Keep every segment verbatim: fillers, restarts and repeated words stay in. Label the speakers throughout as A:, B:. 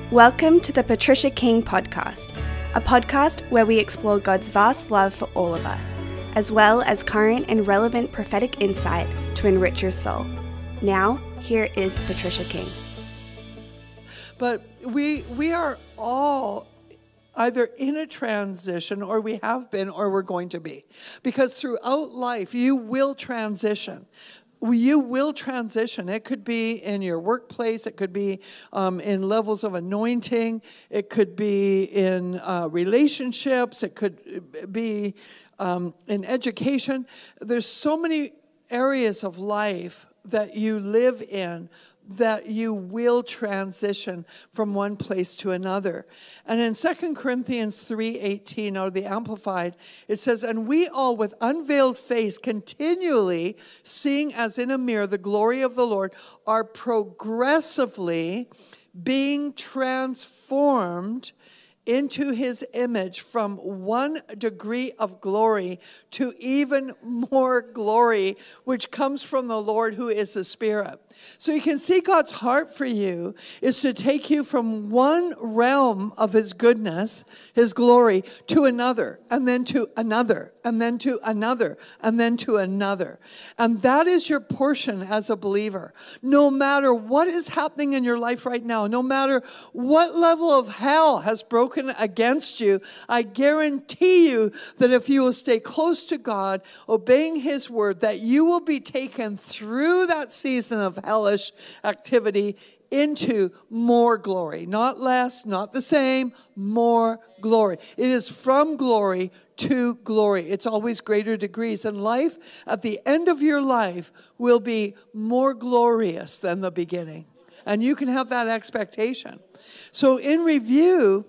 A: Welcome to the Patricia King Podcast, a podcast where we explore God's vast love for all of us, as well as current and relevant prophetic insight to enrich your soul. Now, here is Patricia King.
B: But we we are all either in a transition, or we have been, or we're going to be. Because throughout life, you will transition. You will transition. It could be in your workplace. It could be um, in levels of anointing. It could be in uh, relationships. It could be um, in education. There's so many areas of life that you live in that you will transition from one place to another. And in Second Corinthians three eighteen, out of the Amplified, it says, "And we all with unveiled face continually, seeing as in a mirror the glory of the Lord, are progressively being transformed into his image from one degree of glory to even more glory, which comes from the Lord who is the Spirit." So you can see God's heart for you is to take you from one realm of his goodness, his glory, to another, and then to another, and then to another, and then to another. And that is your portion as a believer. No matter what is happening in your life right now, no matter what level of hell has broken against you, I guarantee you that if you will stay close to God, obeying his word, that you will be taken through that season of hellish activity into more glory. Not less, not the same, more glory. It is from glory to glory. It's always greater degrees. And life, at the end of your life, will be more glorious than the beginning. And you can have that expectation. So in review,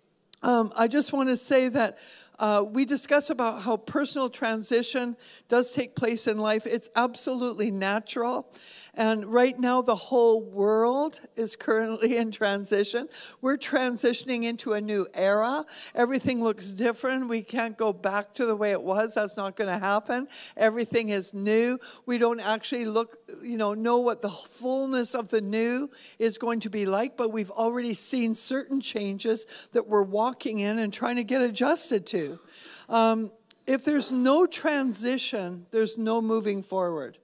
B: um, I just want to say that Uh, we discuss about how personal transition does take place in life. It's absolutely natural. And right now, the whole world is currently in transition. We're transitioning into a new era. Everything looks different. We can't go back to the way it was. That's not going to happen. Everything is new. We don't actually look, you know, know what the fullness of the new is going to be like, but we've already seen certain changes that we're walking in and trying to get adjusted to. Um, if there's no transition, there's no moving forward.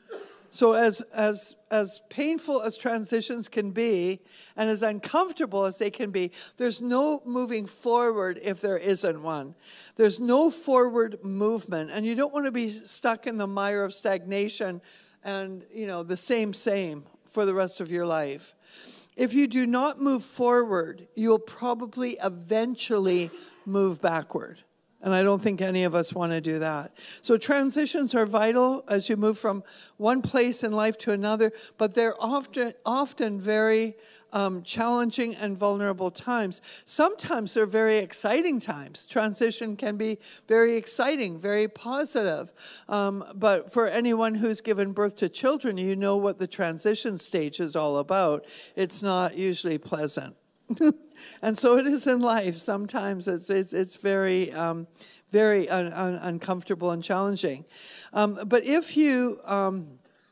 B: So as as as painful as transitions can be, and as uncomfortable as they can be, there's no moving forward if there isn't one. There's no forward movement, and you don't want to be stuck in the mire of stagnation and, you know, the same same for the rest of your life. If you do not move forward, you will probably eventually move backward. And I don't think any of us want to do that. So transitions are vital as you move from one place in life to another, but they're often often very um, challenging and vulnerable times. Sometimes they're very exciting times. Transition can be very exciting, very positive. Um, but for anyone who's given birth to children, you know what the transition stage is all about. It's not usually pleasant. And so it is in life. Sometimes it's it's, it's very, um, very un, un, uncomfortable and challenging. Um, but if you um,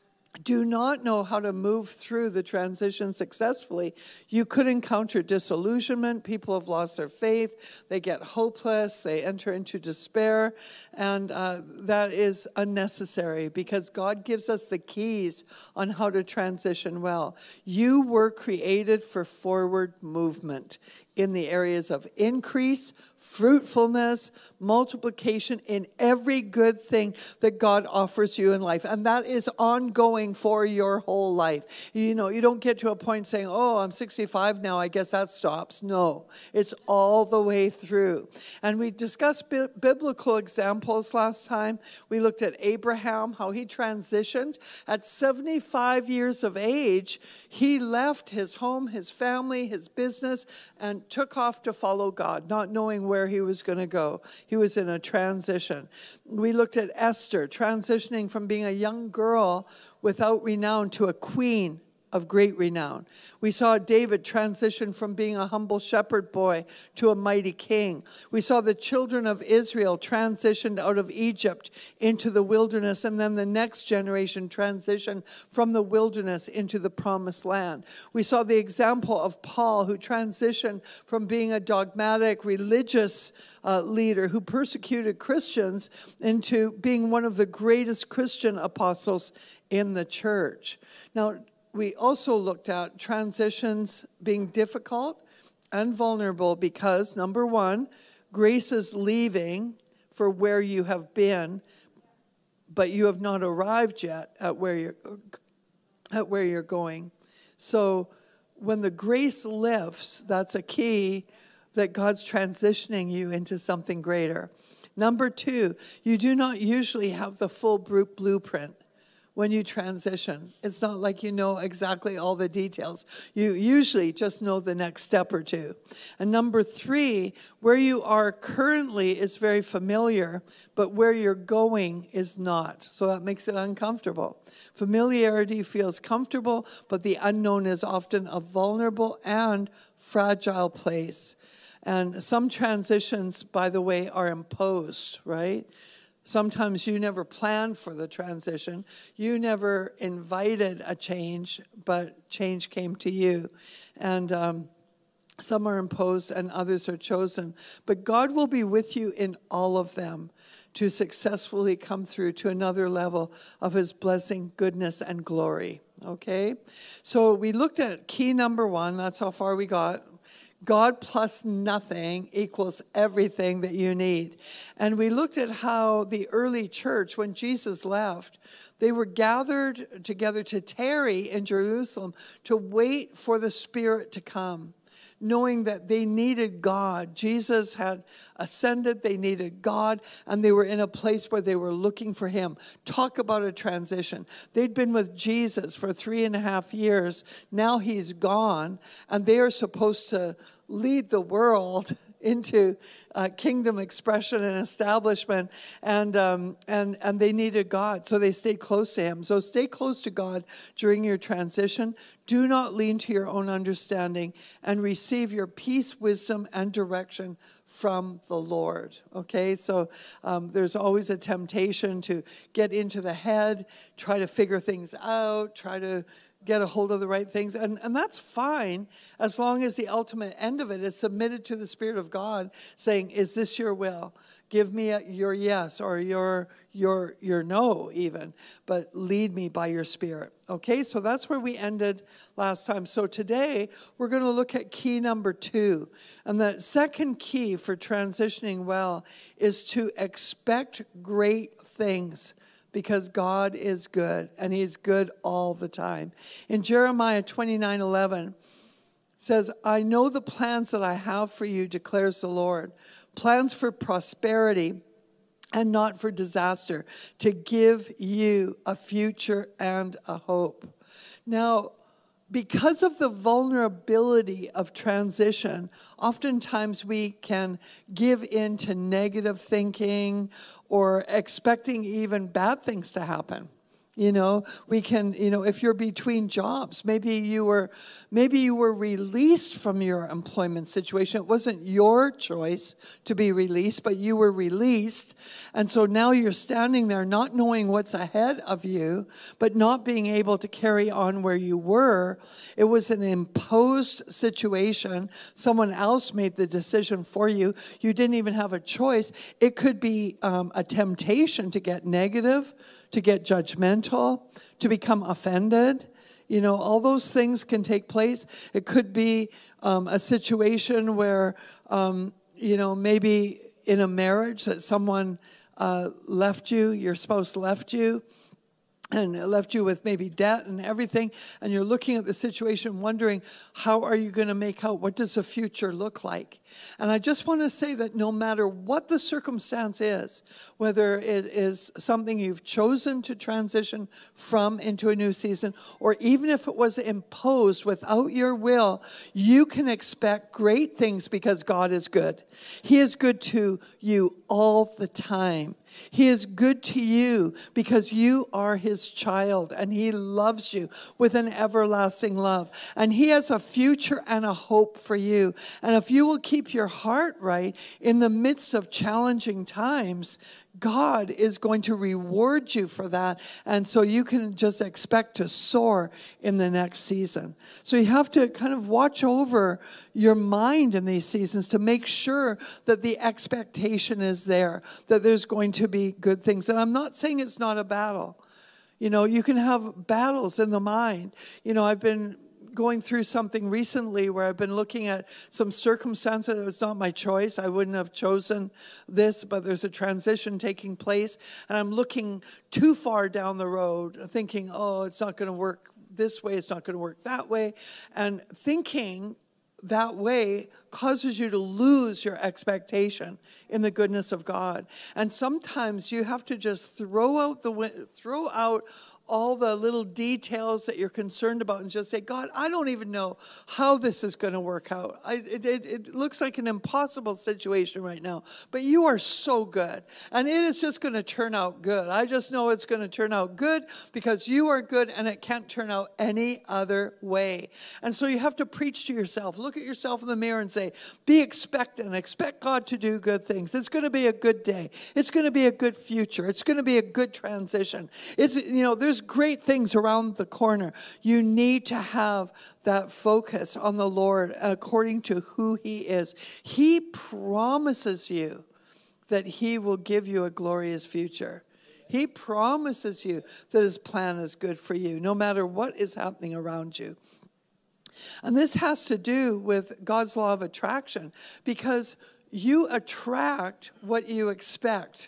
B: do not know how to move through the transition successfully, you could encounter disillusionment. People have lost their faith. They get hopeless. They enter into despair. And uh, that is unnecessary because God gives us the keys on how to transition well. You were created for forward movement in the areas of increase, fruitfulness, multiplication in every good thing that God offers you in life. And that is ongoing for your whole life. You know, you don't get to a point saying, oh, I'm sixty-five now, I guess that stops. No, it's all the way through. And we discussed bi- biblical examples last time. We looked at Abraham, how he transitioned. At seventy-five years of age, he left his home, his family, his business, and took off to follow God, not knowing where he was going to go. He was in a transition. We looked at Esther, transitioning from being a young girl without renown to a queen of great renown. We saw David transition from being a humble shepherd boy to a mighty king. We saw the children of Israel transitioned out of Egypt into the wilderness, and then the next generation transitioned from the wilderness into the promised land. We saw the example of Paul, who transitioned from being a dogmatic religious uh, leader who persecuted Christians into being one of the greatest Christian apostles in the church. Now, we also looked at transitions being difficult and vulnerable because, number one, grace is leaving for where you have been, but you have not arrived yet at where you're, at where you're going. So when the grace lifts, that's a key that God's transitioning you into something greater. Number two, you do not usually have the full blueprint when you transition. It's not like you know exactly all the details. You usually just know the next step or two. And number three, where you are currently is very familiar, but where you're going is not. So that makes it uncomfortable. Familiarity feels comfortable, but the unknown is often a vulnerable and fragile place. And some transitions, by the way, are imposed, right? Sometimes you never planned for the transition. You never invited a change, but change came to you. And um, some are imposed and others are chosen. But God will be with you in all of them to successfully come through to another level of his blessing, goodness, and glory. Okay? So we looked at key number one. That's how far we got. God plus nothing equals everything that you need. And we looked at how the early church, when Jesus left, they were gathered together to tarry in Jerusalem to wait for the Spirit to come, knowing that they needed God. Jesus had ascended, they needed God, and they were in a place where they were looking for him. Talk about a transition. They'd been with Jesus for three and a half years. Now he's gone, and they are supposed to lead the world into uh, kingdom expression and establishment, and um, and and they needed God, so they stayed close to him. So stay close to God during your transition. Do not lean to your own understanding, and receive your peace, wisdom, and direction from the Lord. Okay, so um, there's always a temptation to get into the head, try to figure things out, try to get a hold of the right things. And, and that's fine as long as the ultimate end of it is submitted to the Spirit of God, saying, is this your will? Give me a, your yes or your, your, your no even, but lead me by your Spirit. Okay, so that's where we ended last time. So today we're going to look at key number two. And the second key for transitioning well is to expect great things, because God is good, and he's good all the time. In Jeremiah twenty-nine eleven, says, I know the plans that I have for you, declares the Lord, plans for prosperity and not for disaster, to give you a future and a hope. Now, because of the vulnerability of transition, oftentimes we can give in to negative thinking or expecting even bad things to happen. You know, we can, you know, if you're between jobs, maybe you were, maybe you were released from your employment situation. It wasn't your choice to be released, but you were released. And so now you're standing there not knowing what's ahead of you, but not being able to carry on where you were. It was an imposed situation. Someone else made the decision for you. You didn't even have a choice. It could be um, a temptation to get negative, to get judgmental, to become offended. You know, all those things can take place. It could be um, a situation where, um, you know, maybe in a marriage that someone uh, left you, your spouse left you, and left you with maybe debt and everything, and you're looking at the situation wondering, how are you going to make out? What does the future look like? And I just want to say that no matter what the circumstance is, whether it is something you've chosen to transition from into a new season, or even if it was imposed without your will, you can expect great things because God is good. He is good to you all the time. He is good to you because you are his child, and he loves you with an everlasting love. And he has a future and a hope for you. And if you will keep your heart right in the midst of challenging times, God is going to reward you for that. And so you can just expect to soar in the next season. So you have to kind of watch over your mind in these seasons to make sure that the expectation is there, that there's going to be good things. And I'm not saying it's not a battle. You know, you can have battles in the mind. You know, I've been going through something recently where I've been looking at some circumstances. It was not my choice. I wouldn't have chosen this, but there's a transition taking place. And I'm looking too far down the road, thinking, oh, it's not going to work this way. It's not going to work that way. And thinking that way causes you to lose your expectation in the goodness of God. And sometimes you have to just throw out the throw out all the little details that you're concerned about and just say, God, I don't even know how this is going to work out. I, it, it, it looks like an impossible situation right now, but you are so good. And it is just going to turn out good. I just know it's going to turn out good because you are good, and it can't turn out any other way. And so you have to preach to yourself. Look at yourself in the mirror and say, be expectant. Expect God to do good things. It's going to be a good day. It's going to be a good future. It's going to be a good transition. It's, you know, there's great things around the corner. You need to have that focus on the Lord according to who he is. He promises you that he will give you a glorious future. He promises you that his plan is good for you, no matter what is happening around you. And this has to do with God's law of attraction, because you attract what you expect.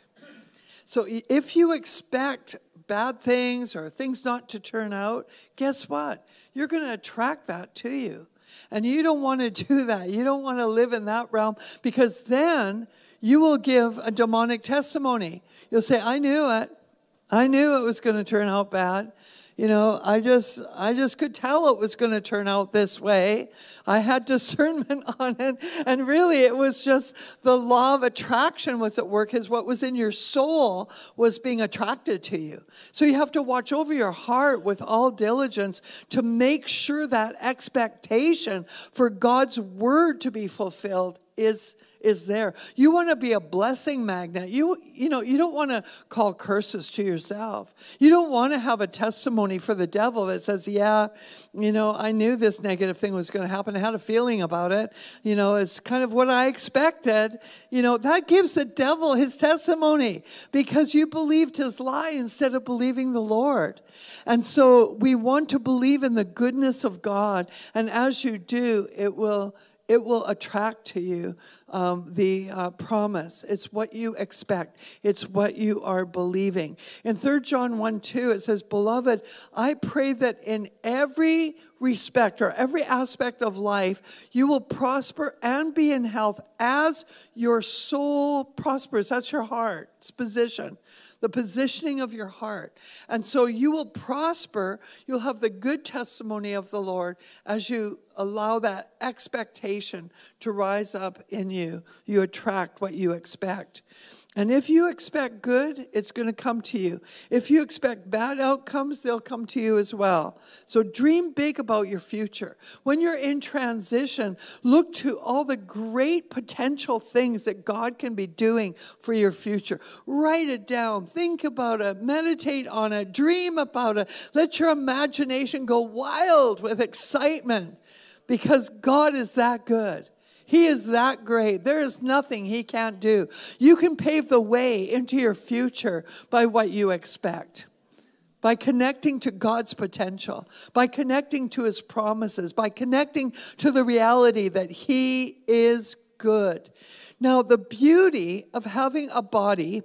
B: So if you expect bad things or things not to turn out, guess what? You're going to attract that to you. And you don't want to do that. You don't want to live in that realm, because then you will give a demonic testimony. You'll say, I knew it. I knew it was going to turn out bad. You know, I just I just could tell it was going to turn out this way. I had discernment on it. And really, it was just the law of attraction was at work, is what was in your soul was being attracted to you. So you have to watch over your heart with all diligence to make sure that expectation for God's word to be fulfilled is is there. You want to be a blessing magnet. You, you know, you don't want to call curses to yourself. You don't want to have a testimony for the devil that says, yeah, you know, I knew this negative thing was going to happen. I had a feeling about it. You know, it's kind of what I expected. You know, that gives the devil his testimony because you believed his lie instead of believing the Lord. And so we want to believe in the goodness of God. And as you do, it will It will attract to you um, the uh, promise. It's what you expect. It's what you are believing. In Third John one two, it says, Beloved, I pray that in every respect or every aspect of life, you will prosper and be in health as your soul prospers. That's your heart's position. The positioning of your heart. And so you will prosper. You'll have the good testimony of the Lord as you allow that expectation to rise up in you. You attract what you expect. And if you expect good, it's going to come to you. If you expect bad outcomes, they'll come to you as well. So dream big about your future. When you're in transition, look to all the great potential things that God can be doing for your future. Write it down. Think about it. Meditate on it. Dream about it. Let your imagination go wild with excitement because God is that good. He is that great. There is nothing he can't do. You can pave the way into your future by what you expect, by connecting to God's potential, by connecting to his promises, by connecting to the reality that he is good. Now, the beauty of having a body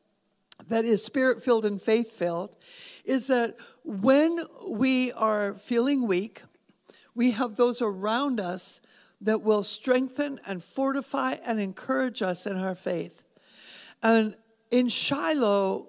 B: that is spirit-filled and faith-filled is that when we are feeling weak, we have those around us that will strengthen and fortify and encourage us in our faith. And in Shiloh,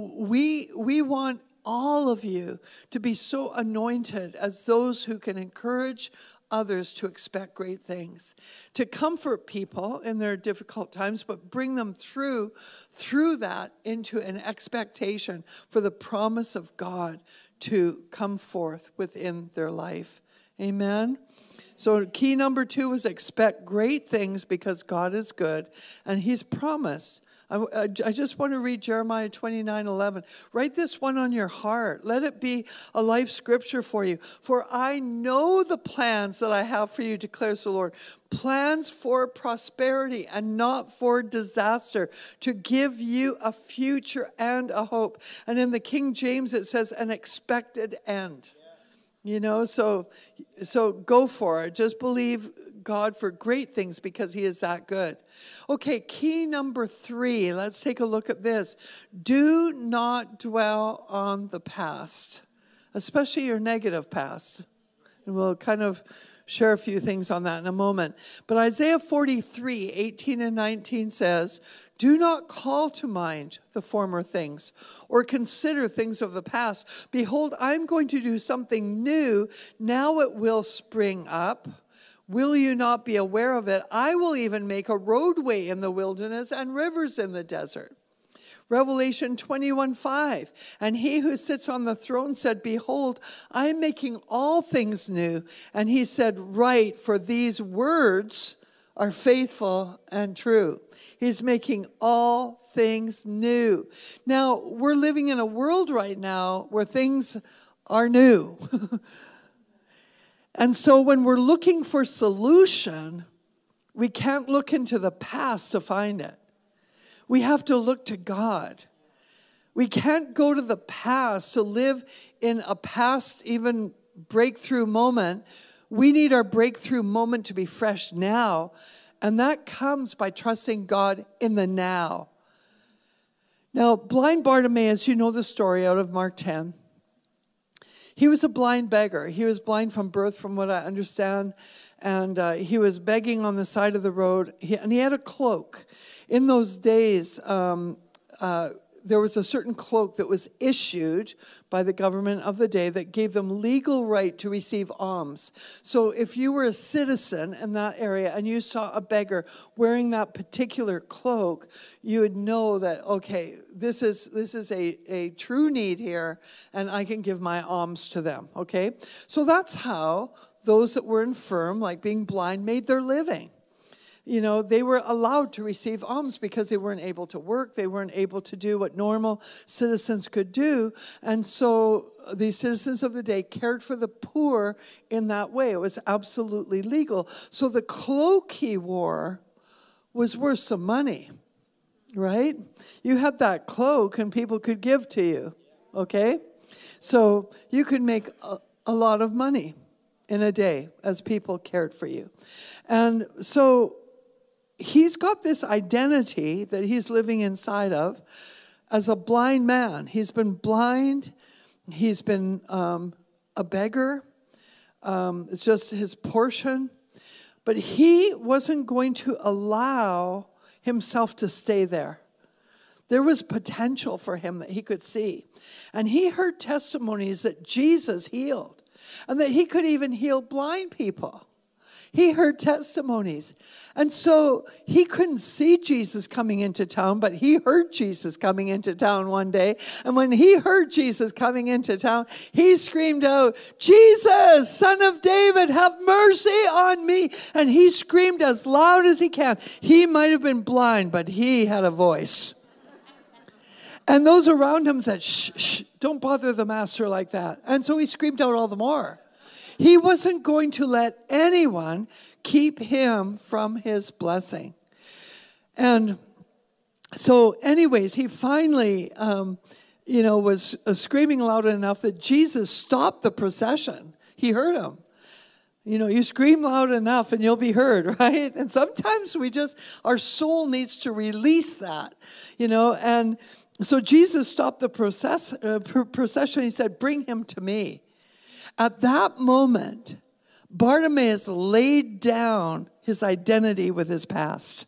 B: we, we want all of you to be so anointed as those who can encourage others to expect great things, to comfort people in their difficult times, but bring them through, through that into an expectation for the promise of God to come forth within their life. Amen? So key number two was expect great things because God is good and he's promised. I, I just want to read Jeremiah twenty-nine eleven. Write this one on your heart. Let it be a life scripture for you. For I know the plans that I have for you, declares the Lord. Plans for prosperity and not for disaster, to give you a future and a hope. And in the King James it says an expected end. You know, so so go for it. Just believe God for great things because he is that good. Okay, key number three. Let's take a look at this. Do not dwell on the past, especially your negative past. And we'll kind of share a few things on that in a moment. But Isaiah forty-three, eighteen and nineteen says, do not call to mind the former things or consider things of the past. Behold, I'm going to do something new. Now it will spring up. Will you not be aware of it? I will even make a roadway in the wilderness and rivers in the desert. Revelation twenty-one five. And he who sits on the throne said, behold, I am making all things new. And he said, write, for these words are faithful and true. He's making all things new. Now, we're living in a world right now where things are new. And so when we're looking for solution, we can't look into the past to find it. We have to look to God. We can't go to the past to live in a past even breakthrough moment. We need our breakthrough moment to be fresh now. And that comes by trusting God in the now. Now, blind Bartimaeus, you know the story out of Mark ten. He was a blind beggar. He was blind from birth, from what I understand. And uh, he was begging on the side of the road. He, and he had a cloak. In those days, um, uh, there was a certain cloak that was issued by the government of the day that gave them legal right to receive alms. So if you were a citizen in that area and you saw a beggar wearing that particular cloak, you would know that, okay, this is this is a, a true need here, and I can give my alms to them, okay? So that's how those that were infirm, like being blind, made their living. You know, they were allowed to receive alms because they weren't able to work. They weren't able to do what normal citizens could do. And so the citizens of the day cared for the poor in that way. It was absolutely legal. So the cloak he wore was worth some money, right? You had that cloak and people could give to you, okay? So you could make a, a lot of money in a day as people cared for you. And so he's got this identity that he's living inside of as a blind man. He's been blind. He's been um, a beggar. Um, it's just his portion. But he wasn't going to allow himself to stay there. There was potential for him that he could see. And he heard testimonies that Jesus healed and that he could even heal blind people. He heard testimonies. And so he couldn't see Jesus coming into town, but he heard Jesus coming into town one day. And when he heard Jesus coming into town, he screamed out, Jesus, Son of David, have mercy on me. And he screamed as loud as he can. He might have been blind, but he had a voice. And those around him said, shh, shh, don't bother the master like that. And so he screamed out all the more. He wasn't going to let anyone keep him from his blessing. And so anyways, he finally, um, you know, was uh, screaming loud enough that Jesus stopped the procession. He heard him. You know, you scream loud enough and you'll be heard, right? And sometimes we just, our soul needs to release that, you know. And so Jesus stopped the process, uh, procession. He said, bring him to me. At that moment, Bartimaeus laid down his identity with his past.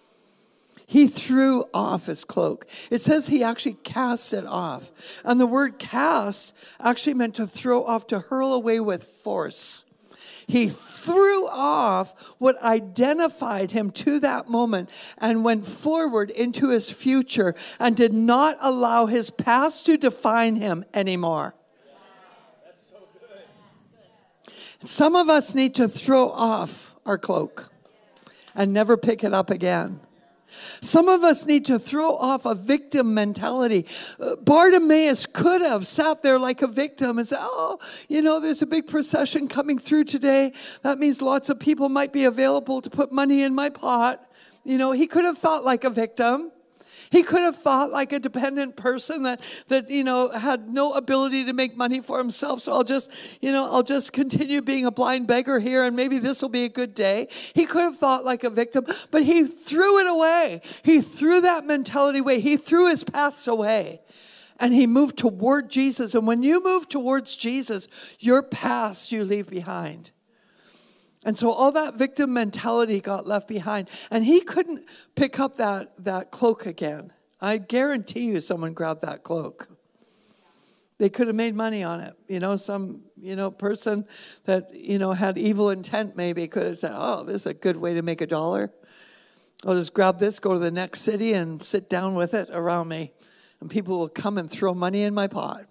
B: He threw off his cloak. It says he actually cast it off. And the word cast actually meant to throw off, to hurl away with force. He threw off what identified him to that moment and went forward into his future and did not allow his past to define him anymore. That's so good. Some of us need to throw off our cloak and never pick it up again. Some of us need to throw off a victim mentality. Uh, Bartimaeus could have sat there like a victim and said, oh, you know, there's a big procession coming through today. That means lots of people might be available to put money in my pot. You know, he could have thought like a victim. He could have thought like a dependent person that, that, you know, had no ability to make money for himself. So I'll just, you know, I'll just continue being a blind beggar here and maybe this will be a good day. He could have thought like a victim, but he threw it away. He threw that mentality away. He threw his past away and he moved toward Jesus. And when you move towards Jesus, your past you leave behind. And so all that victim mentality got left behind. And he couldn't pick up that, that cloak again. I guarantee you someone grabbed that cloak. They could have made money on it. You know, some, you know, person that, you know, had evil intent maybe could have said, oh, this is a good way to make a dollar. I'll just grab this, go to the next city and sit down with it around me. And people will come and throw money in my pot.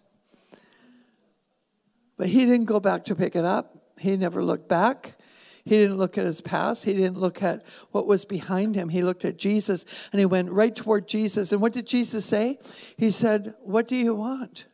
B: But he didn't go back to pick it up. He never looked back. He didn't look at his past. He didn't look at what was behind him. He looked at Jesus, and he went right toward Jesus. And what did Jesus say? He said, what do you want?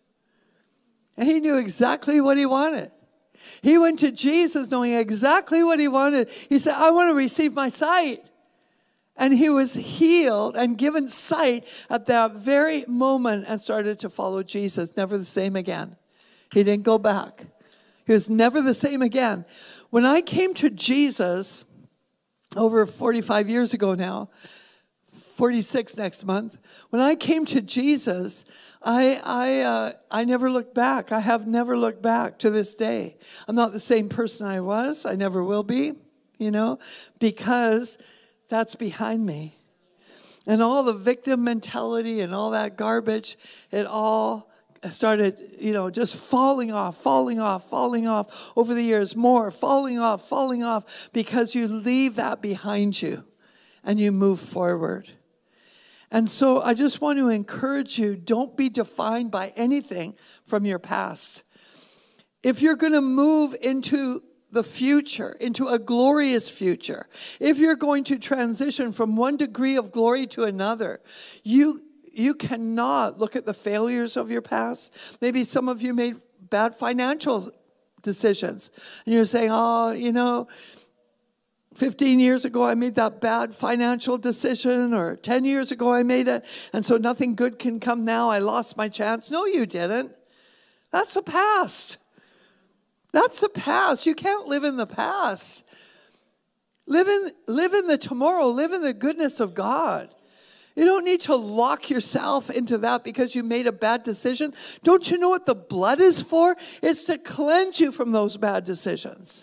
B: And he knew exactly what he wanted. He went to Jesus knowing exactly what he wanted. He said, I want to receive my sight. And he was healed and given sight at that very moment and started to follow Jesus. Never the same again. He didn't go back. He was never the same again. When I came to Jesus over forty-five years ago now, forty-six next month, when I came to Jesus, I I uh, I never looked back. I have never looked back to this day. I'm not the same person I was. I never will be, you know, because that's behind me. And all the victim mentality and all that garbage, it all started, you know, just falling off, falling off, falling off over the years, more falling off, falling off, because you leave that behind you and you move forward. And so I just want to encourage you, don't be defined by anything from your past. If you're going to move into the future, into a glorious future, if you're going to transition from one degree of glory to another, you You cannot look at the failures of your past. Maybe some of you made bad financial decisions. And you're saying, oh, you know, fifteen years ago I made that bad financial decision, or ten years ago I made it, and so nothing good can come now. I lost my chance. No, you didn't. That's the past. That's the past. You can't live in the past. Live in, live in the tomorrow. Live in the goodness of God. You don't need to lock yourself into that because you made a bad decision. Don't you know what the blood is for? It's to cleanse you from those bad decisions.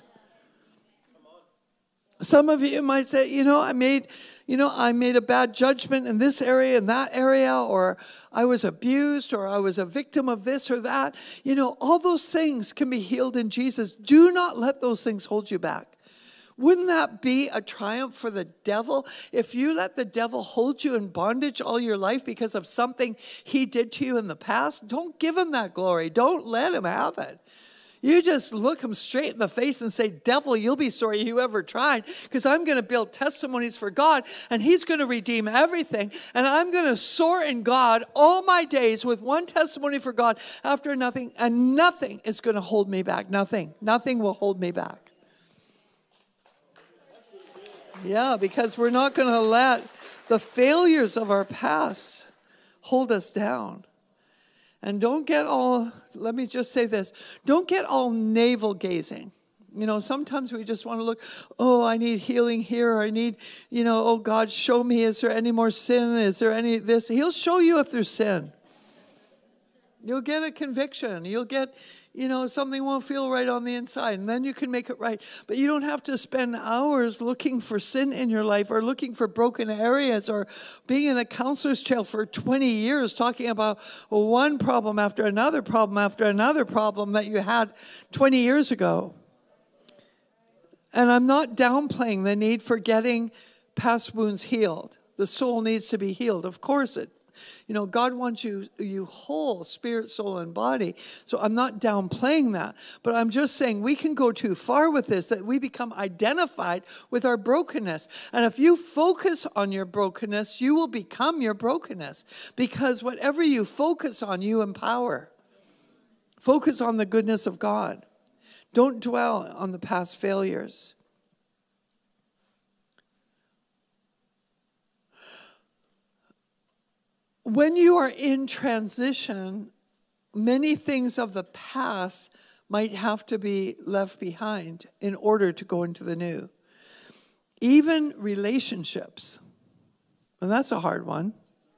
B: Some of you might say, you know, I made, you know, I made a bad judgment in this area, in that area, or I was abused, or I was a victim of this or that. You know, all those things can be healed in Jesus. Do not let those things hold you back. Wouldn't that be a triumph for the devil? If you let the devil hold you in bondage all your life because of something he did to you in the past, don't give him that glory. Don't let him have it. You just look him straight in the face and say, devil, you'll be sorry you ever tried, because I'm going to build testimonies for God, and he's going to redeem everything, and I'm going to soar in God all my days with one testimony for God after nothing, and nothing is going to hold me back. Nothing. Nothing will hold me back. Yeah, because we're not going to let the failures of our past hold us down. And don't get all, let me just say this, don't get all navel gazing. You know, sometimes we just want to look, oh, I need healing here. I need, you know, oh, God, show me, is there any more sin? Is there any this? He'll show you if there's sin. You'll get a conviction. You'll get, you know, something won't feel right on the inside, and then you can make it right. But you don't have to spend hours looking for sin in your life, or looking for broken areas, or being in a counselor's chair for twenty years talking about one problem after another problem after another problem that you had twenty years ago. And I'm not downplaying the need for getting past wounds healed. The soul needs to be healed. Of course it. You know, God wants you, you whole, spirit, soul, and body. So I'm not downplaying that. But I'm just saying we can go too far with this, that we become identified with our brokenness. And if you focus on your brokenness, you will become your brokenness. Because whatever you focus on, you empower. Focus on the goodness of God. Don't dwell on the past failures. When you are in transition, many things of the past might have to be left behind in order to go into the new. Even relationships. And that's a hard one.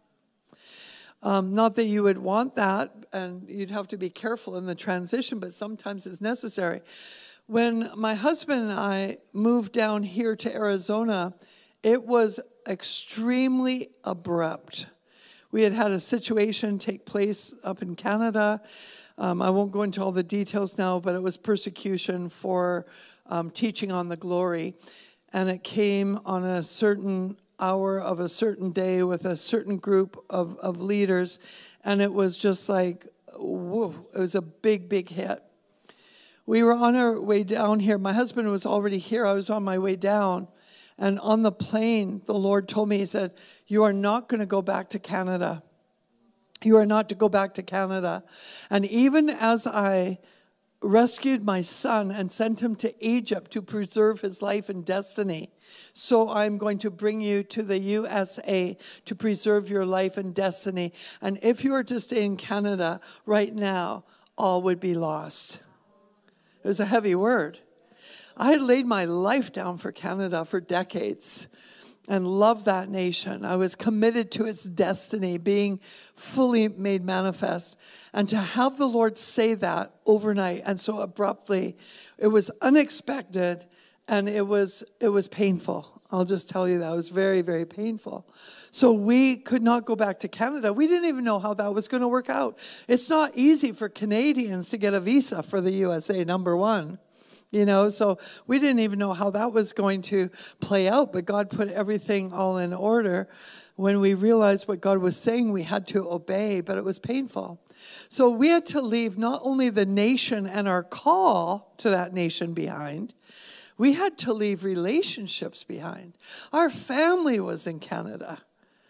B: Um, not that you would want that, and you'd have to be careful in the transition, but sometimes it's necessary. When my husband and I moved down here to Arizona, it was extremely abrupt. We had had a situation take place up in Canada. Um, I won't go into all the details now, but it was persecution for um, teaching on the glory. And it came on a certain hour of a certain day with a certain group of, of leaders. And it was just like, whoa, it was a big, big hit. We were on our way down here. My husband was already here. I was on my way down. And on the plane, the Lord told me, he said, you are not going to go back to Canada. You are not to go back to Canada. And even as I rescued my son and sent him to Egypt to preserve his life and destiny, so I'm going to bring you to the U S A to preserve your life and destiny. And if you were to stay in Canada right now, all would be lost. It was a heavy word. I had laid my life down for Canada for decades and loved that nation. I was committed to its destiny being fully made manifest. And to have the Lord say that overnight and so abruptly, it was unexpected and it was, it was painful. I'll just tell you that. It was very, very painful. So we could not go back to Canada. We didn't even know how that was going to work out. It's not easy for Canadians to get a visa for the U S A, number one. You know, so we didn't even know how that was going to play out, but God put everything all in order. When we realized what God was saying, we had to obey, but it was painful. So we had to leave not only the nation and our call to that nation behind, we had to leave relationships behind. Our family was in Canada.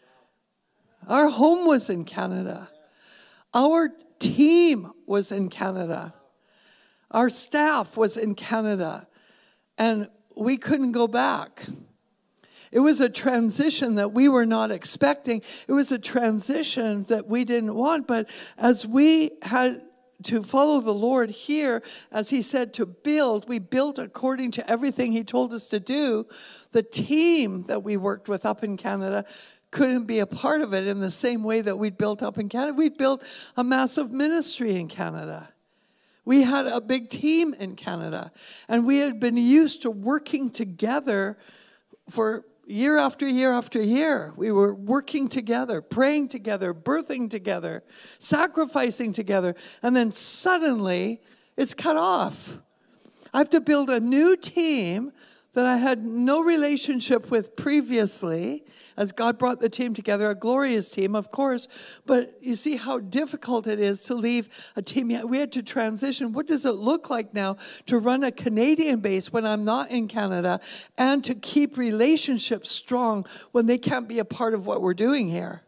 B: Our home was in Canada. Our team was in Canada. Our staff was in Canada, and we couldn't go back. It was a transition that we were not expecting. It was a transition that we didn't want, but as we had to follow the Lord here, as he said to build, we built according to everything he told us to do. The team that we worked with up in Canada couldn't be a part of it in the same way that we'd built up in Canada. We'd built a massive ministry in Canada. We had a big team in Canada, and we had been used to working together for year after year after year. We were working together, praying together, birthing together, sacrificing together, and then suddenly it's cut off. I have to build a new team that I had no relationship with previously, as God brought the team together, a glorious team, of course, but you see how difficult it is to leave a team. We had to transition. What does it look like now to run a Canadian base when I'm not in Canada, and to keep relationships strong when they can't be a part of what we're doing here?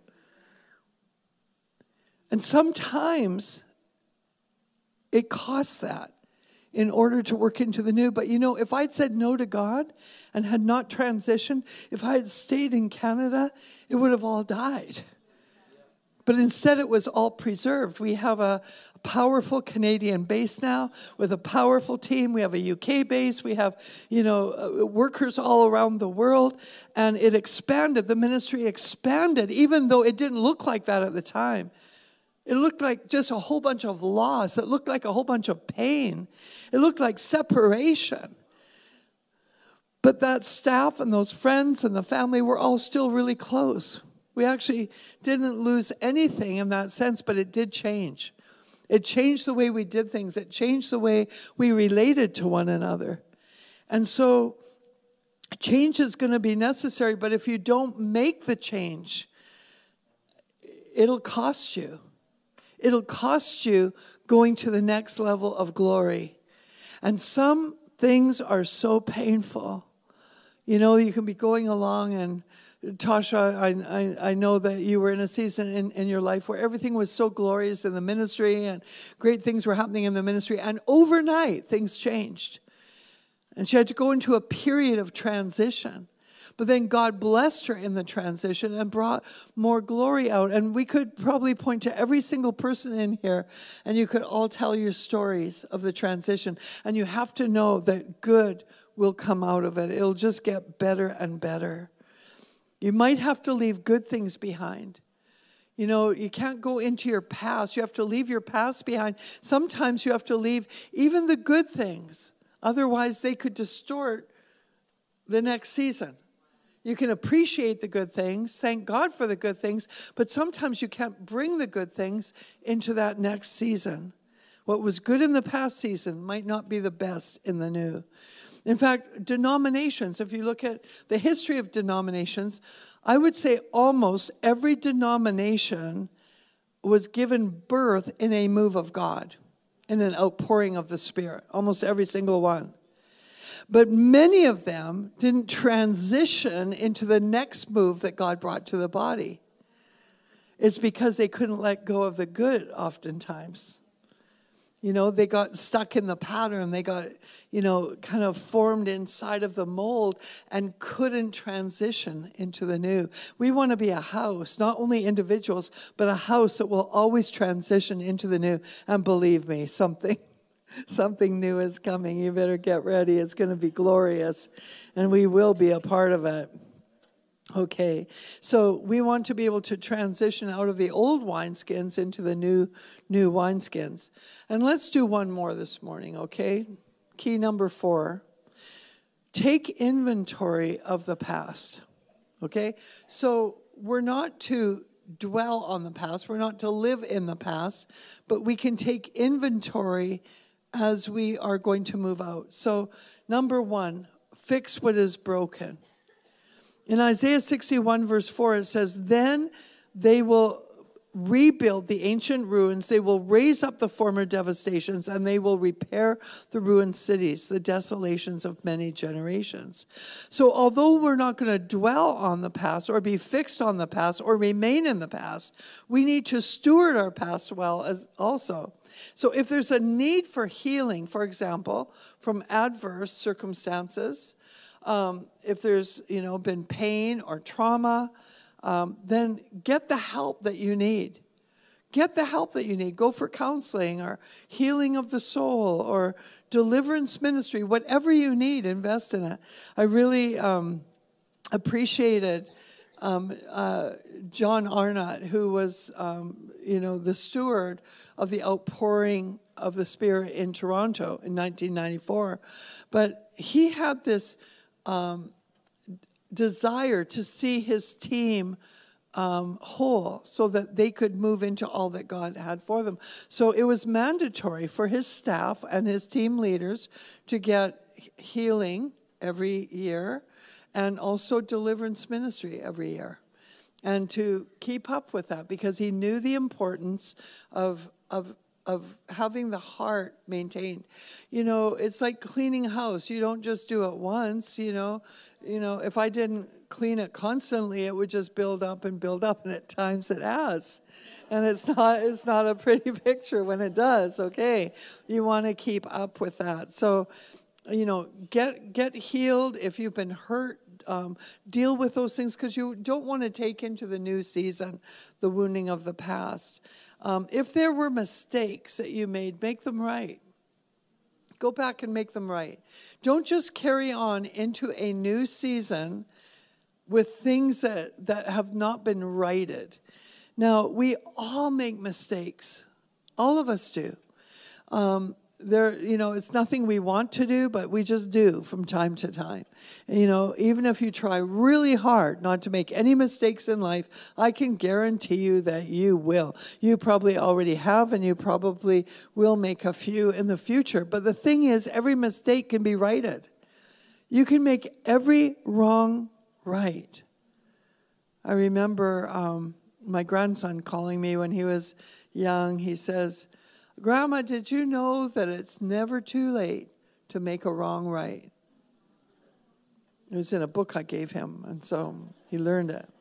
B: And sometimes it costs that in order to work into the new. But you know, if I'd said no to God and had not transitioned, if I had stayed in Canada, it would have all died. But instead it was all preserved. We have a powerful Canadian base now with a powerful team. We have a U K base. We have, you know, workers all around the world. And it expanded. The ministry expanded, even though it didn't look like that at the time. It looked like just a whole bunch of loss. It looked like a whole bunch of pain. It looked like separation. But that staff and those friends and the family were all still really close. We actually didn't lose anything in that sense, but it did change. It changed the way we did things. It changed the way we related to one another. And so change is going to be necessary, but if you don't make the change, it'll cost you. It'll cost you going to the next level of glory. And some things are so painful. You know, you can be going along, and Tasha, I, I, I know that you were in a season in, in your life where everything was so glorious in the ministry and great things were happening in the ministry, and overnight things changed. And she had to go into a period of transition. But then God blessed her in the transition and brought more glory out. And we could probably point to every single person in here, and you could all tell your stories of the transition. And you have to know that good will come out of it. It'll just get better and better. You might have to leave good things behind. You know, you can't go into your past. You have to leave your past behind. Sometimes you have to leave even the good things. Otherwise, they could distort the next season. You can appreciate the good things, thank God for the good things, but sometimes you can't bring the good things into that next season. What was good in the past season might not be the best in the new. In fact, denominations, if you look at the history of denominations, I would say almost every denomination was given birth in a move of God, in an outpouring of the Spirit, almost every single one. But many of them didn't transition into the next move that God brought to the body. It's because they couldn't let go of the good oftentimes. You know, they got stuck in the pattern. They got, you know, kind of formed inside of the mold and couldn't transition into the new. We want to be a house, not only individuals, but a house that will always transition into the new. And believe me, something, something new is coming. You better get ready. It's going to be glorious, and we will be a part of it. Okay, so we want to be able to transition out of the old wineskins into the new new wineskins. And let's do one more this morning, okay? Key number four. Take inventory of the past, okay? So we're not to dwell on the past. We're not to live in the past, but we can take inventory as we are going to move out. So number one, fix what is broken. In Isaiah sixty-one, verse four, it says, then they will rebuild the ancient ruins, they will raise up the former devastations, and they will repair the ruined cities, the desolations of many generations. So although we're not going to dwell on the past or be fixed on the past or remain in the past, we need to steward our past well as also. So if there's a need for healing, for example, from adverse circumstances, Um, if there's, you know, been pain or trauma, um, then get the help that you need. Get the help that you need. Go for counseling or healing of the soul or deliverance ministry. Whatever you need, invest in it. I really um, appreciated um, uh, John Arnott, who was, um, you know, the steward of the outpouring of the Spirit in Toronto in nineteen ninety-four. But he had this Um, desire to see his team um, whole so that they could move into all that God had for them. So it was mandatory for his staff and his team leaders to get healing every year and also deliverance ministry every year, and to keep up with that because he knew the importance of of of having the heart maintained. You know, it's like cleaning a house. You don't just do it once, you know. You know, if I didn't clean it constantly, it would just build up and build up, and at times it has. And it's not it's not a pretty picture when it does, okay? You want to keep up with that. So, you know, get get healed if you've been hurt. Um, deal with those things because you don't want to take into the new season the wounding of the past. Um, if there were mistakes that you made, make them right. Go back and make them right. Don't just carry on into a new season with things that, that have not been righted. Now, we all make mistakes. All of us do. Um, there, you know, it's nothing we want to do, but we just do from time to time. And, you know, even if you try really hard not to make any mistakes in life, I can guarantee you that you will. You probably already have, and you probably will make a few in the future. But the thing is, every mistake can be righted. You can make every wrong right. I remember um, my grandson calling me when he was young. He says, Grandma, did you know that it's never too late to make a wrong right? It was in a book I gave him, and so he learned it.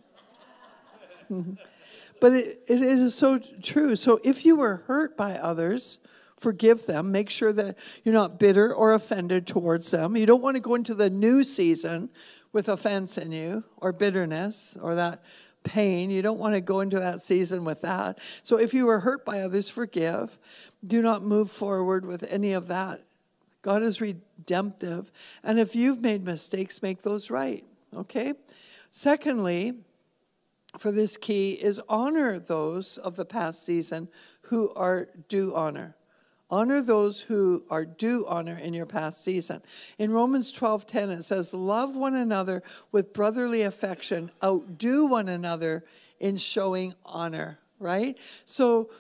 B: But it, it is so true. So if you were hurt by others, forgive them. Make sure that you're not bitter or offended towards them. You don't want to go into the new season with offense in you or bitterness or that pain. You don't want to go into that season with that. So if you were hurt by others, forgive. Do not move forward with any of that. God is redemptive. And if you've made mistakes, make those right. Okay? Secondly, for this key is honor those of the past season who are due honor. Honor those who are due honor in your past season. In Romans twelve ten, it says, love one another with brotherly affection, outdo one another in showing honor, right? So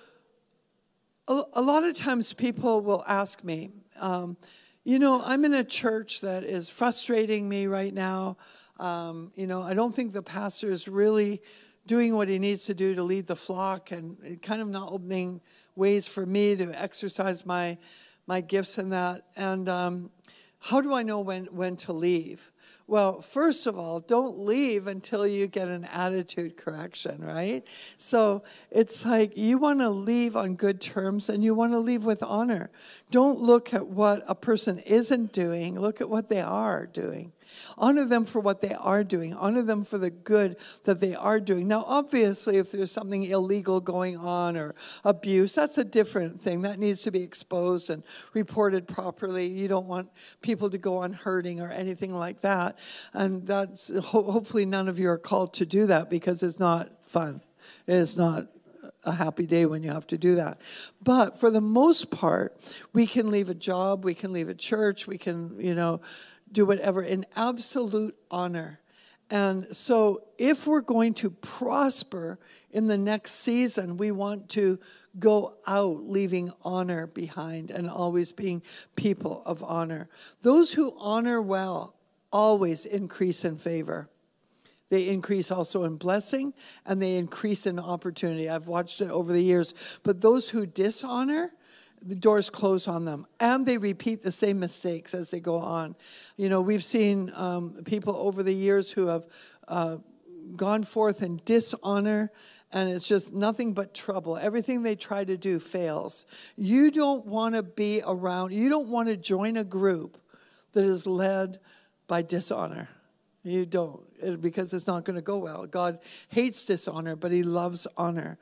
B: a, a lot of times people will ask me, um, you know, I'm in a church that is frustrating me right now. Um, you know, I don't think the pastor is really doing what he needs to do to lead the flock, and kind of not opening ways for me to exercise my my gifts in that. And um, how do I know when, when to leave? Well, first of all, don't leave until you get an attitude correction, right? So it's like you want to leave on good terms and you want to leave with honor. Don't look at what a person isn't doing. Look at what they are doing. Honor them for what they are doing. Honor them for the good that they are doing. Now, obviously, if there's something illegal going on or abuse, that's a different thing. That needs to be exposed and reported properly. You don't want people to go on hurting or anything like that. And that's ho- hopefully none of you are called to do that, because it's not fun. It is not a happy day when you have to do that. But for the most part, we can leave a job, we can leave a church, we can, you know, do whatever in absolute honor. And so if we're going to prosper in the next season, we want to go out leaving honor behind and always being people of honor. Those who honor well always increase in favor. They increase also in blessing, and they increase in opportunity. I've watched it over the years. But those who dishonor, the doors close on them, and they repeat the same mistakes as they go on. You know, we've seen um, people over the years who have uh, gone forth in dishonor, and it's just nothing but trouble. Everything they try to do fails. You don't want to be around, you don't want to join a group that is led by dishonor. You don't, because it's not going to go well. God hates dishonor, but he loves honor.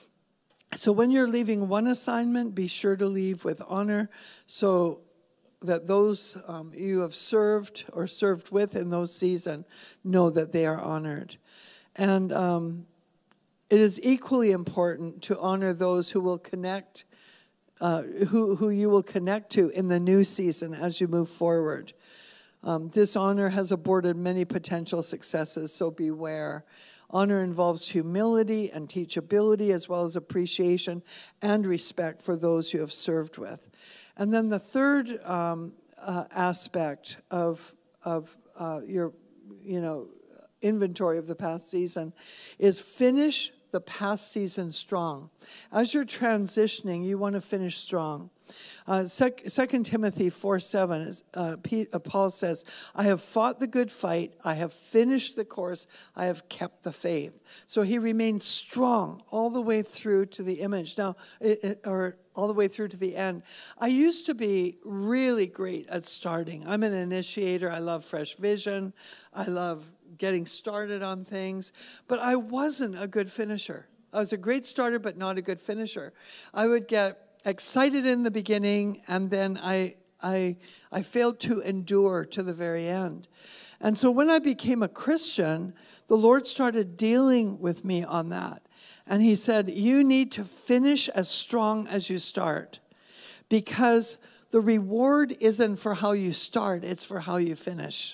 B: So when you're leaving one assignment, be sure to leave with honor, so that those um, you have served or served with in those seasons know that they are honored. And um, it is equally important to honor those who will connect, uh, who, who you will connect to in the new season as you move forward. Um, dishonor has aborted many potential successes, so beware. Honor involves humility and teachability, as well as appreciation and respect for those you have served with. And then the third um, uh, aspect of of uh, your, you know, inventory of the past season is finish the past season strong. As you're transitioning, you want to finish strong. Uh, Second Timothy four seven, uh, Pete, uh, Paul says, I have fought the good fight, I have finished the course, I have kept the faith. So he remained strong all the way through to the image. Now, it, it, or all the way through to the end. I used to be really great at starting. I'm an initiator. I love fresh vision. I love getting started on things. But I wasn't a good finisher. I was a great starter, but not a good finisher. I would get excited in the beginning, and then I, I, I failed to endure to the very end. And so when I became a Christian, the Lord started dealing with me on that. And he said, you need to finish as strong as you start, because the reward isn't for how you start, it's for how you finish.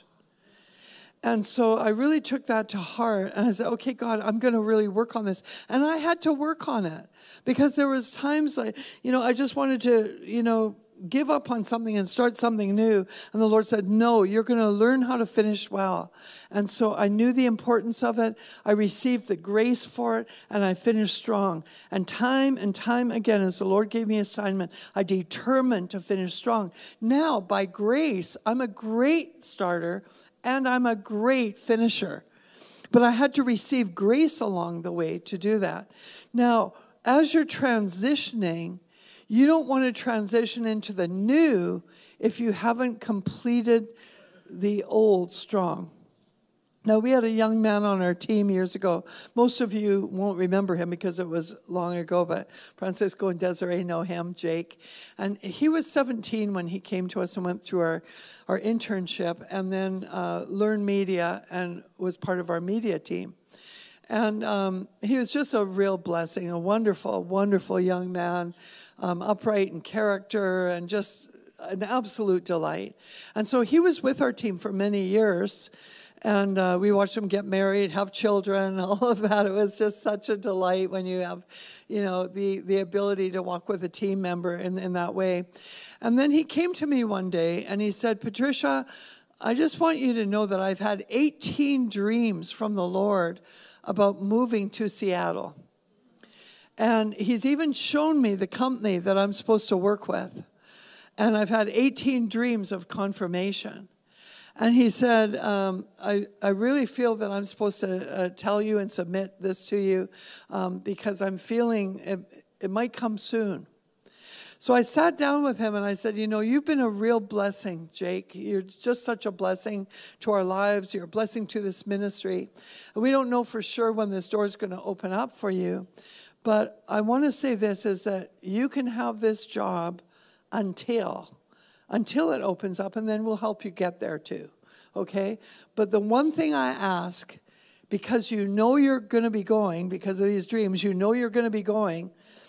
B: And so I really took that to heart, and I said, okay, God, I'm going to really work on this. And I had to work on it, because there was times like, you know, I just wanted to, you know, give up on something and start something new. And the Lord said, no, you're going to learn how to finish well. And so I knew the importance of it. I received the grace for it, and I finished strong. And time and time again, as the Lord gave me assignment, I determined to finish strong. Now, by grace, I'm a great starter, and I'm a great finisher. But I had to receive grace along the way to do that. Now, as you're transitioning, you don't want to transition into the new if you haven't completed the old strong. Now, we had a young man on our team years ago. Most of you won't remember him because it was long ago, but Francisco and Desiree know him, Jake. And he was seventeen when he came to us and went through our, our internship, and then uh, learned media and was part of our media team. And um, he was just a real blessing, a wonderful, wonderful young man, um, upright in character and just an absolute delight. And so he was with our team for many years, and uh, we watched him get married, have children, all of that. It was just such a delight when you have, you know, the, the ability to walk with a team member in, in that way. And then he came to me one day and he said, Patricia, I just want you to know that I've had eighteen dreams from the Lord about moving to Seattle. And he's even shown me the company that I'm supposed to work with. And I've had eighteen dreams of confirmation. And he said, um, I, I really feel that I'm supposed to uh, tell you and submit this to you um, because I'm feeling it, it might come soon. So I sat down with him and I said, you know, you've been a real blessing, Jake. You're just such a blessing to our lives. You're a blessing to this ministry. And we don't know for sure when this door is going to open up for you. But I want to say this, is that you can have this job until, until it opens up, and then we'll help you get there too, okay? But the one thing I ask, because you know you're going to be going, because of these dreams, you know you're going to be going,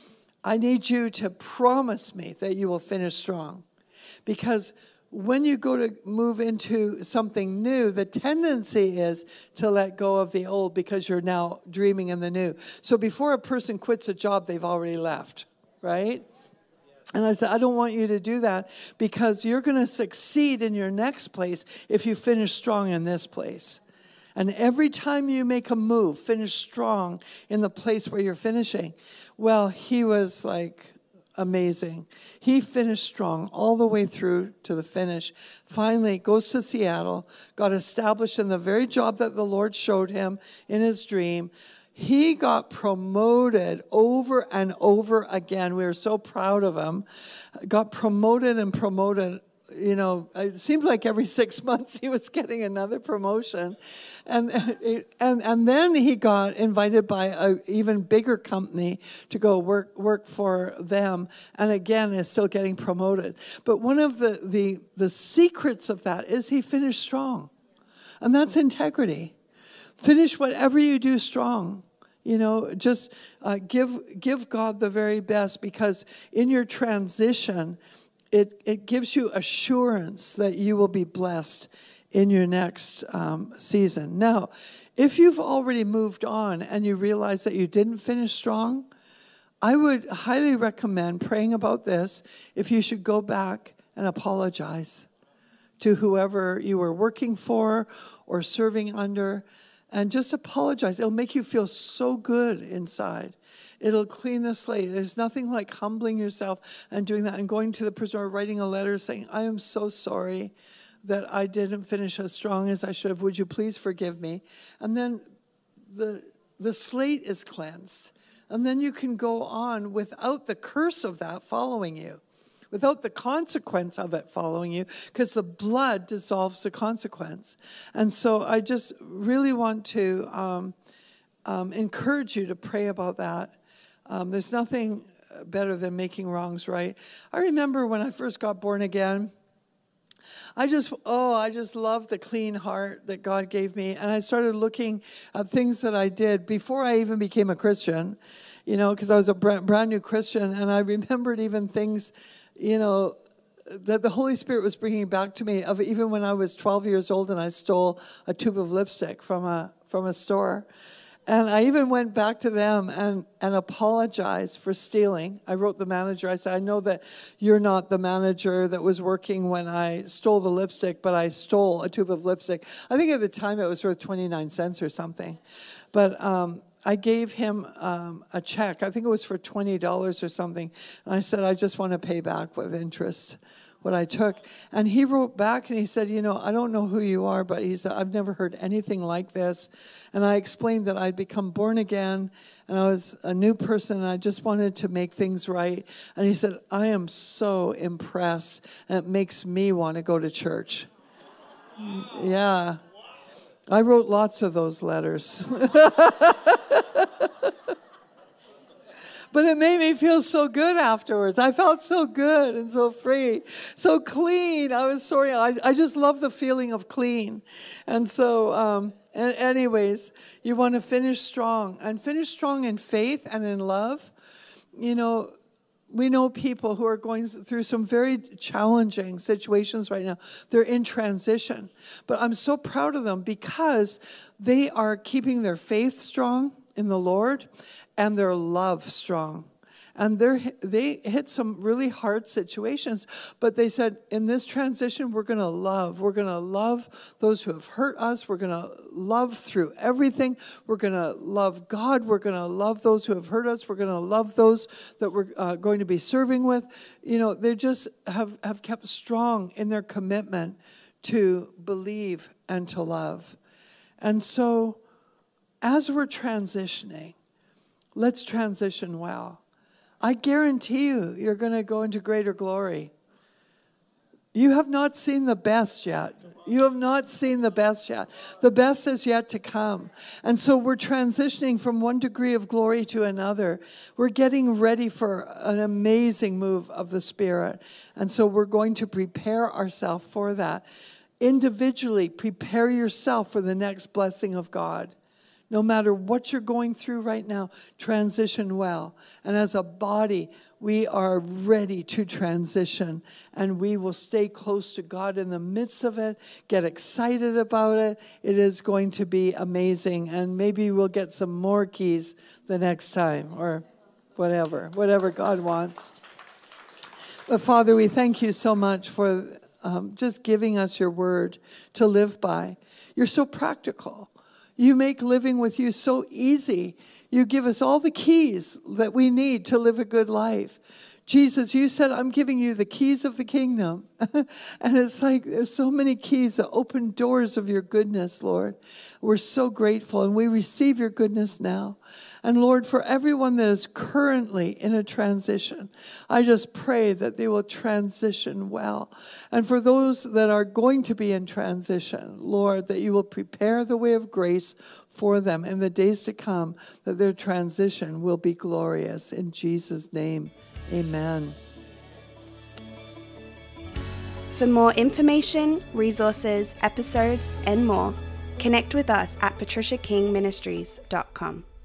B: I need you to promise me that you will finish strong. Because when you go to move into something new, the tendency is to let go of the old because you're now dreaming in the new. So before a person quits a job, they've already left, right? And I said, I don't want you to do that because you're going to succeed in your next place if you finish strong in this place. And every time you make a move, finish strong in the place where you're finishing. Well, he was like amazing. He finished strong all the way through to the finish. Finally, goes to Seattle, got established in the very job that the Lord showed him in his dream. He got promoted over and over again. We were so proud of him. Got promoted and promoted. You know, it seemed like every six months he was getting another promotion. And and and then he got invited by an even bigger company to go work work for them. And again, is still getting promoted. But one of the, the, the secrets of that is he finished strong. And that's integrity. Finish whatever you do strong. You know, just uh, give give God the very best, because in your transition, It, it gives you assurance that you will be blessed in your next um, season. Now, if you've already moved on and you realize that you didn't finish strong, I would highly recommend praying about this if you should go back and apologize to whoever you were working for or serving under, and just apologize. It'll make you feel so good inside. It'll clean the slate. There's nothing like humbling yourself and doing that and going to the person or writing a letter saying, I am so sorry that I didn't finish as strong as I should have. Would you please forgive me? And then the, the slate is cleansed. And then you can go on without the curse of that following you, without the consequence of it following you, because the blood dissolves the consequence. And so I just really want to um, um, encourage you to pray about that. Um, there's nothing better than making wrongs right. I remember when I first got born again, I just, oh, I just loved the clean heart that God gave me. And I started looking at things that I did before I even became a Christian, you know, because I was a brand new Christian. And I remembered even things, you know, that the Holy Spirit was bringing back to me of even when I was twelve years old and I stole a tube of lipstick from a from a store. And I even went back to them and, and apologized for stealing. I wrote the manager. I said, I know that you're not the manager that was working when I stole the lipstick, but I stole a tube of lipstick. I think at the time it was worth twenty-nine cents or something. But um, I gave him um, a check. I think it was for twenty dollars or something. And I said, I just want to pay back with interest what I took. And he wrote back and he said, you know, I don't know who you are, but he said, I've never heard anything like this. And I explained that I'd become born again and I was a new person and I just wanted to make things right. And he said, I am so impressed and it makes me want to go to church. Yeah. I wrote lots of those letters. But it made me feel so good afterwards. I felt so good and so free, so clean. I was sorry. I, I just love the feeling of clean. And so, um, anyways, you want to finish strong and finish strong in faith and in love. You know, we know people who are going through some very challenging situations right now. They're in transition. But I'm so proud of them because they are keeping their faith strong in the Lord and their love strong. And they're, they hit some really hard situations, but they said, in this transition, we're going to love. We're going to love those who have hurt us. We're going to love through everything. We're going to love God. We're going to love those who have hurt us. We're going to love those that we're uh, going to be serving with. You know, they just have, have kept strong in their commitment to believe and to love. And so, as we're transitioning, let's transition well. I guarantee you, you're going to go into greater glory. You have not seen the best yet. You have not seen the best yet. The best is yet to come. And so we're transitioning from one degree of glory to another. We're getting ready for an amazing move of the Spirit. And so we're going to prepare ourselves for that. Individually, prepare yourself for the next blessing of God. No matter what you're going through right now, transition well. And as a body, we are ready to transition. And we will stay close to God in the midst of it, get excited about it. It is going to be amazing. And maybe we'll get some more keys the next time or whatever, whatever God wants. But Father, we thank you so much for um, just giving us your word to live by. You're so practical. You make living with you so easy. You give us all the keys that we need to live a good life. Jesus, you said, I'm giving you the keys of the kingdom. And it's like there's so many keys that open doors of your goodness, Lord. We're so grateful, and we receive your goodness now. And Lord, for everyone that is currently in a transition, I just pray that they will transition well. And for those that are going to be in transition, Lord, that you will prepare the way of grace for them in the days to come, that their transition will be glorious. In Jesus' name, amen.
A: For more information, resources, episodes, and more, connect with us at patricia king ministries dot com.